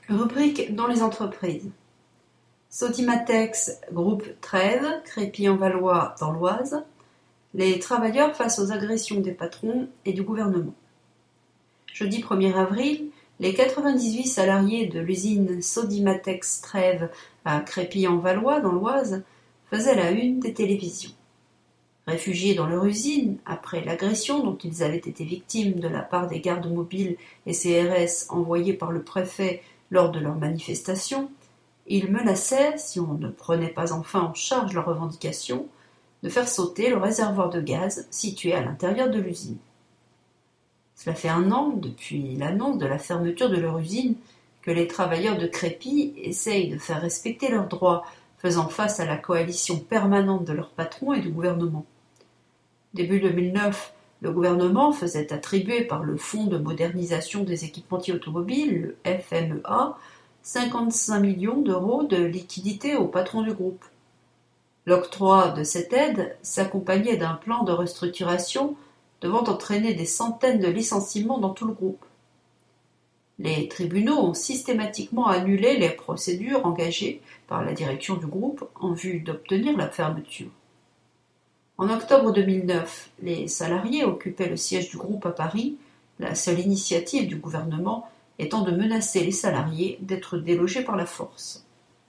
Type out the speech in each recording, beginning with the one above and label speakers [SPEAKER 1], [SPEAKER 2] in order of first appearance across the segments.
[SPEAKER 1] Rubrique dans les entreprises. Sodimatex, groupe Trèves, Crépy-en-Valois dans l'Oise. Les travailleurs face aux agressions des patrons et du gouvernement. Jeudi 1er avril, les 98 salariés de l'usine Sodimatex Trèves à Crépy-en-Valois dans l'Oise faisaient la une des télévisions. Réfugiés dans leur usine, après l'agression dont ils avaient été victimes de la part des gardes mobiles et CRS envoyés par le préfet lors de leur manifestation, ils menaçaient, si on ne prenait pas enfin en charge leurs revendications, de faire sauter le réservoir de gaz situé à l'intérieur de l'usine. Cela fait 1 an, depuis l'annonce de la fermeture de leur usine, que les travailleurs de Crépy essayent de faire respecter leurs droits, faisant face à la coalition permanente de leurs patrons et du gouvernement. Début 2009, le gouvernement faisait attribuer par le Fonds de modernisation des équipementiers automobiles, le FMEA, 55 millions d'euros de liquidités aux patrons du groupe. L'octroi de cette aide s'accompagnait d'un plan de restructuration devant entraîner des centaines de licenciements dans tout le groupe. Les tribunaux ont systématiquement annulé les procédures engagées par la direction du groupe en vue d'obtenir la fermeture. En octobre 2009, les salariés occupaient le siège du groupe à Paris, la seule initiative du gouvernement étant de menacer les salariés d'être délogés par la force.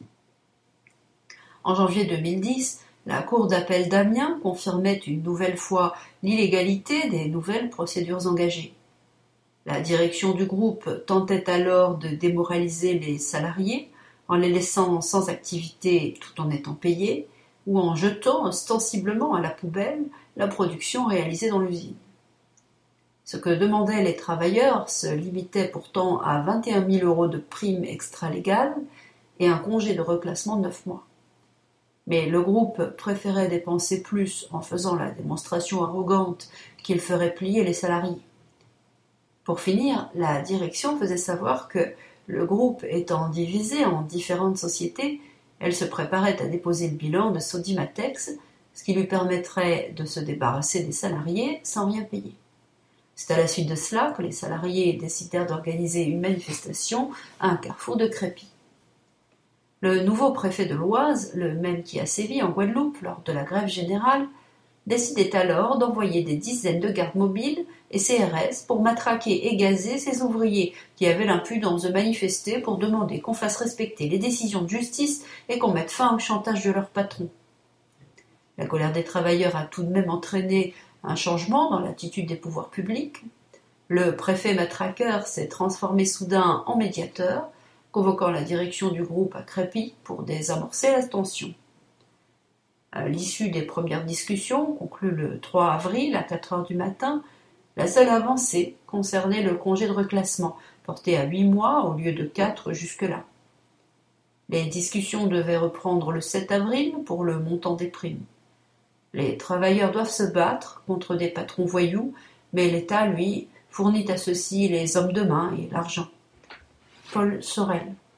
[SPEAKER 1] En janvier 2010, la Cour d'appel d'Amiens confirmait une nouvelle fois l'illégalité des nouvelles procédures engagées. La direction du groupe tentait alors de démoraliser les salariés en les laissant sans activité tout en étant payés, ou en jetant ostensiblement à la poubelle la production réalisée dans l'usine. Ce que demandaient les travailleurs se limitait pourtant à 21 000 euros de primes extra-légales et un congé de reclassement de 9 mois. Mais le groupe préférait dépenser plus en faisant la démonstration arrogante qu'il ferait plier les salariés. Pour finir, la direction faisait savoir que, le groupe étant divisé en différentes sociétés, elle se préparait à déposer le bilan de Sodimatex, ce qui lui permettrait de se débarrasser des salariés sans rien payer. C'est à la suite de cela que les salariés décidèrent d'organiser une manifestation à un carrefour de Crépy. Le nouveau préfet de l'Oise, le même qui a sévi en Guadeloupe lors de la grève générale, décidait alors d'envoyer des dizaines de gardes mobiles et CRS pour matraquer et gazer ces ouvriers qui avaient l'impudence de manifester pour demander qu'on fasse respecter les décisions de justice et qu'on mette fin au chantage de leur patron. La colère des travailleurs a tout de même entraîné un changement dans l'attitude des pouvoirs publics. Le préfet matraqueur s'est transformé soudain en médiateur, convoquant la direction du groupe à Crépy pour désamorcer la tension. À l'issue des premières discussions, conclues le 3 avril à 4 heures du matin, la seule avancée concernait le congé de reclassement, porté à 8 mois au lieu de 4 jusque-là. Les discussions devaient reprendre le 7 avril pour le montant des primes. Les travailleurs doivent se battre contre des patrons voyous, mais l'État, lui, fournit à ceux-ci les hommes de main et l'argent. Paul Sorel.